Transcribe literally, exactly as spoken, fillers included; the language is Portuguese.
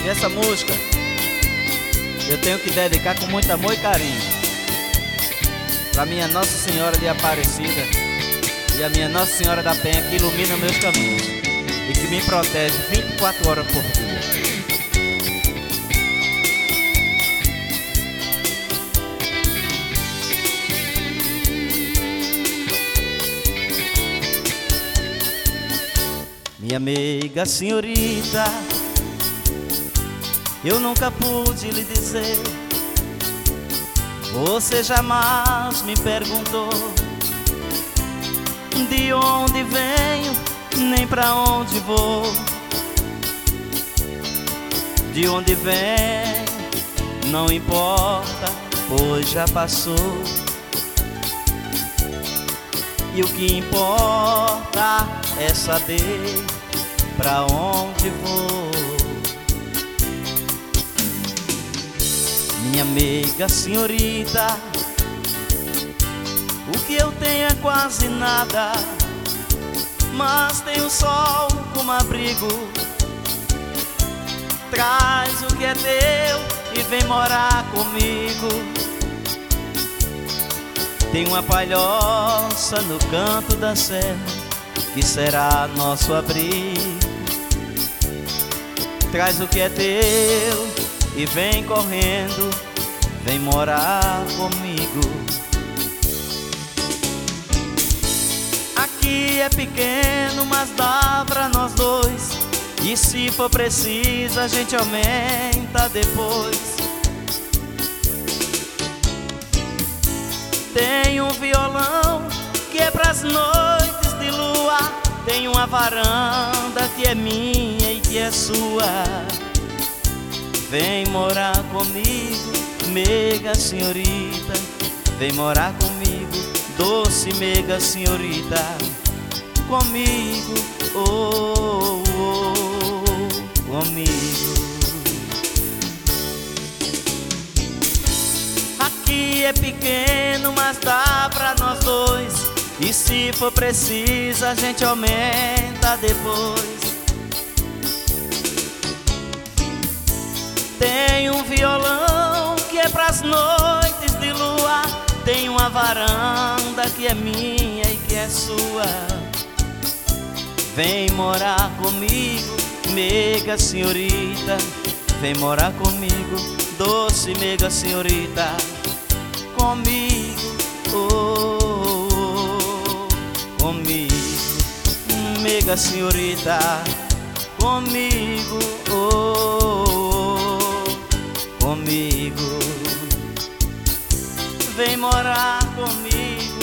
E essa música eu tenho que dedicar com muito amor e carinho pra minha Nossa Senhora de Aparecida e a minha Nossa Senhora da Penha, que ilumina meus caminhos e que me protege vinte e quatro horas por dia. Minha meiga senhorita, eu nunca pude lhe dizer. Você jamais me perguntou de onde venho, nem pra onde vou. De onde venho não importa, pois já passou. E o que importa é saber pra onde vou. Minha meiga senhorita, o que eu tenho é quase nada, mas tenho o sol como abrigo. Traz o que é teu e vem morar comigo. Tem uma palhoça no canto da serra que será nosso abrigo. Traz o que é teu e vem correndo, vem morar comigo. Aqui é pequeno, mas dá pra nós dois, e se for preciso a gente aumenta depois. Tem um violão que é pras noites de lua, tem uma varanda que é minha e que é sua. Vem morar comigo, meiga senhorita, vem morar comigo, doce meiga senhorita, comigo, oh, oh, oh, comigo. Aqui é pequeno, mas dá pra nós dois, e se for preciso a gente aumenta depois. Tem um violão que é pras noites de lua, tem uma varanda que é minha e que é sua. Vem morar comigo, meiga senhorita, vem morar comigo, doce meiga senhorita, comigo, oh, oh, oh, comigo, meiga senhorita, comigo, oh, oh, comigo. Vem morar comigo,